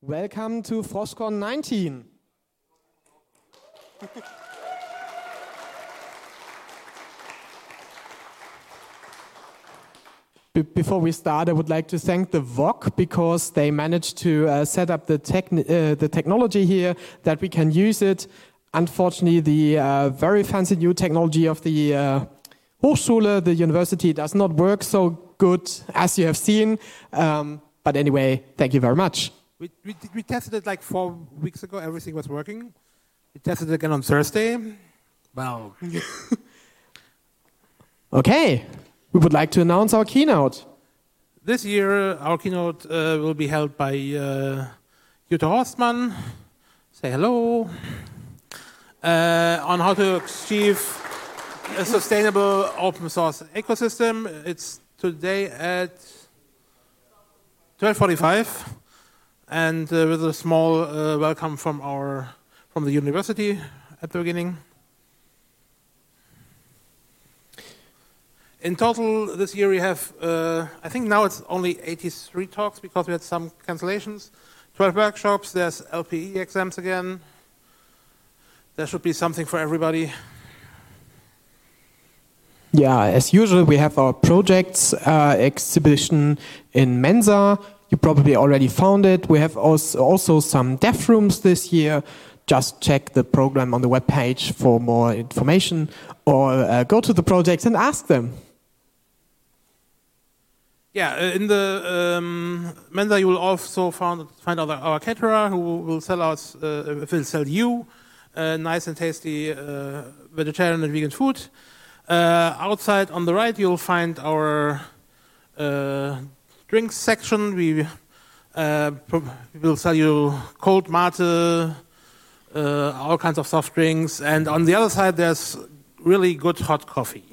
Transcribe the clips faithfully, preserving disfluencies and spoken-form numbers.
Welcome to Frostcon nineteen. Be- before we start, I would like to thank the V O C because they managed to uh, set up the, techni- uh, the technology here that we can use it. Unfortunately, the uh, very fancy new technology of the uh, Hochschule, the university, does not work so good as you have seen. Um, but anyway, thank you very much. We, we, we tested it like four weeks ago. Everything was working. We tested it again on Thursday. Wow. Okay. We would like to announce our keynote. This year, our keynote uh, will be held by uh, Jutta Horstmann. Say hello. Uh, on how to achieve a sustainable open source ecosystem. It's today at twelve forty-five. And uh, with a small uh, welcome from our from the university at the beginning. In total, this year we have, uh, I think now it's only eighty-three talks because we had some cancellations. twelve workshops, there's L P E exams again. There should be something for everybody. Yeah, as usual, we have our projects uh, exhibition in Mensa. You probably already found it. We have also, also some dev rooms this year. Just check the program on the webpage for more information or uh, go to the projects and ask them. Yeah, in the um, Mensa you will also find, find out our caterer who will sell us, uh, will sell you uh, nice and tasty uh, vegetarian and vegan food. Uh, outside on the right you'll find our uh, drinks section. We uh, will sell you cold mate, uh, all kinds of soft drinks, and on the other side there's really good hot coffee.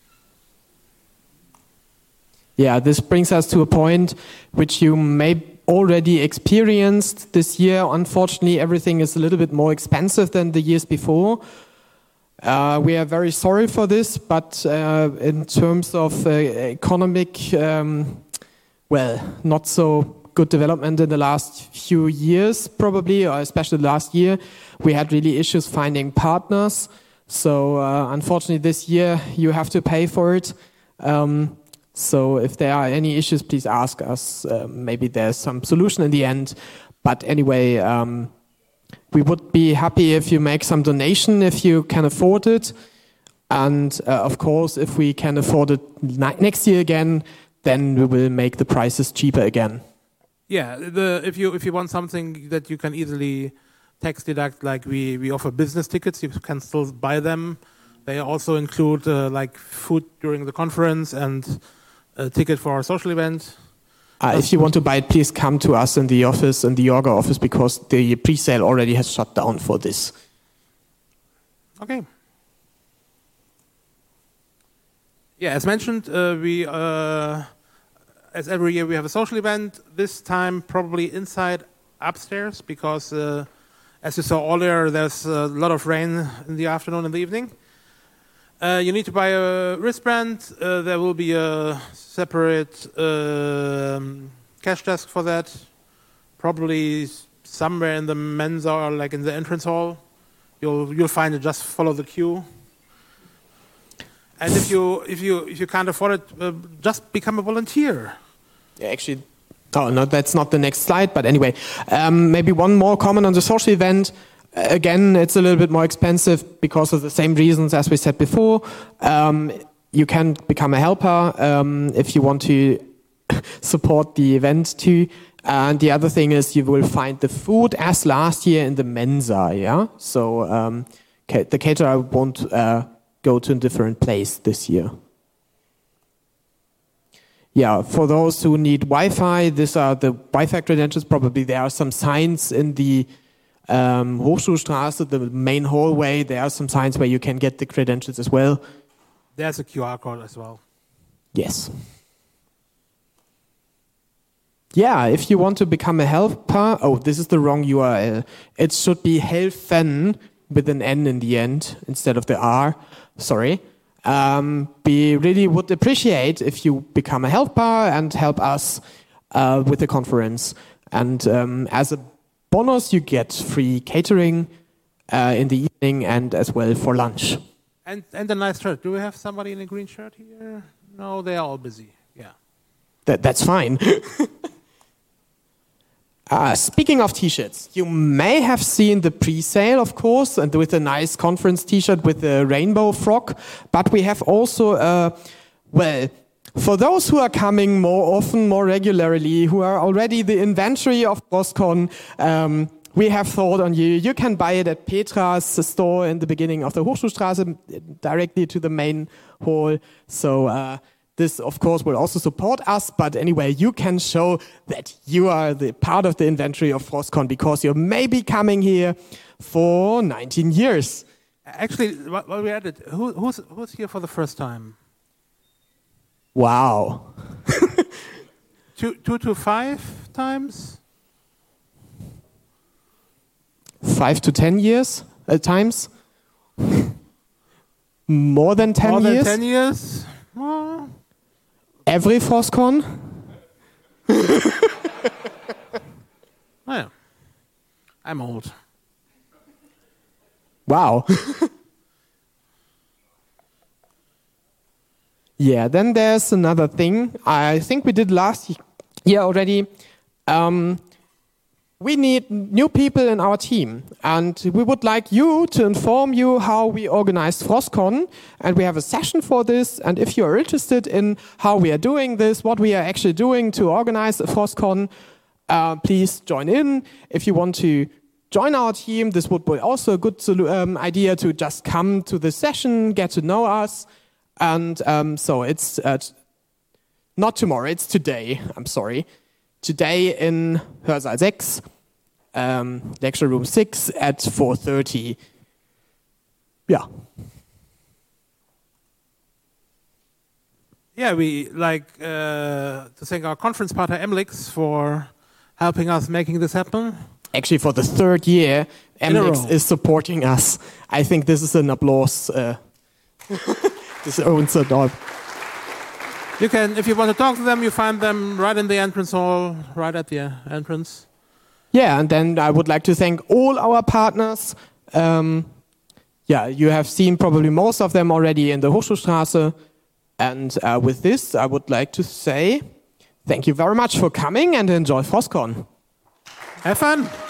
Yeah, this brings us to a point which you may already experienced this year. Unfortunately, everything is a little bit more expensive than the years before. Uh, we are very sorry for this, but uh, in terms of uh, economic, um, well, not so good development in the last few years, probably, or especially last year, we had really issues finding partners. So uh, unfortunately, this year you have to pay for it. Um, So if there are any issues, please ask us. Uh, maybe there's some solution in the end. But anyway, um, we would be happy if you make some donation if you can afford it. And uh, of course, if we can afford it next year again, then we will make the prices cheaper again. Yeah, the, if you if you want something that you can easily tax deduct, like we, we offer business tickets, you can still buy them. They also include uh, like food during the conference and a ticket for our social event. Uh, if you want to buy it, please come to us in the office, in the Orga office, because the pre-sale already has shut down for this. Okay. Yeah, as mentioned, uh, we, uh, as every year, we have a social event. This time, probably inside, upstairs, because uh, as you saw earlier, there's a lot of rain in the afternoon and the evening. Uh, you need to buy a wristband. Uh, there will be a separate uh, cash desk for that, probably somewhere in the Mensa or like in the entrance hall. You'll you'll find it. Just follow the queue. And if you if you if you can't afford it, uh, just become a volunteer. Yeah, actually, oh no, that's not the next slide. But anyway, um, maybe one more comment on the social event. Again, it's a little bit more expensive because of the same reasons as we said before. Um, you can become a helper um, if you want to support the event too. And the other thing is you will find the food as last year in the Mensa. Yeah, so um, the caterer won't uh, go to a different place this year. Yeah, for those who need Wi-Fi, these are the Wi-Fi credentials. Probably there are some signs in the Um, Hochschulstraße, the main hallway, there are some signs where you can get the credentials as well. There's a Q R code as well. Yes. Yeah, if you want to become a helper, oh, this is the wrong U R L. It should be helfen with an N in the end instead of the R. Sorry. Um, we really would appreciate if you become a helper and help us uh, with the conference. And um, as a bonus, you get free catering uh, in the evening and as well for lunch. And and a nice shirt. Do we have somebody in a green shirt here? No, they are all busy. Yeah. That, that's fine. uh, speaking of t-shirts, you may have seen the pre-sale, of course, and with a nice conference t-shirt with the rainbow frog. But we have also, uh, well, for those who are coming more often, more regularly, who are already the inventory of FrostCon, um, we have thought on you. You can buy it at Petra's store in the beginning of the Hochschulstraße, directly to the main hall. So uh, this, of course, will also support us. But anyway, you can show that you are the part of the inventory of FrostCon because you're maybe coming here for nineteen years. Actually, while we're at it, who, who's, who's here for the first time? Wow. two, two to five times? Five to ten years at times? More than ten More than years? ten years? Well, Every FrostCon? oh yeah. I'm old. Wow. Yeah, then there's another thing. I think we did last year already. Um, we need new people in our team. And we would like you to inform you how we organize FrostCon. And we have a session for this. And if you're interested in how we are doing this, what we are actually doing to organize FrostCon, uh, please join in. If you want to join our team, this would be also a good um, idea to just come to the session, get to know us. And um, so it's uh, not tomorrow, it's today, I'm sorry. Today in Hörsaal six, um, lecture room six at four thirty. Yeah. Yeah, we like uh, to thank our conference partner M L I X for helping us making this happen. Actually, for the third year, M L I X is supporting us. I think this is an applause. Uh, this owns it all. You can, if you want to talk to them, you find them right in the entrance hall, right at the entrance. Yeah, and then I would like to thank all our partners. Um, yeah, you have seen probably most of them already in the Hochschulstraße. And uh, with this, I would like to say thank you very much for coming and enjoy FrostCon. Have fun.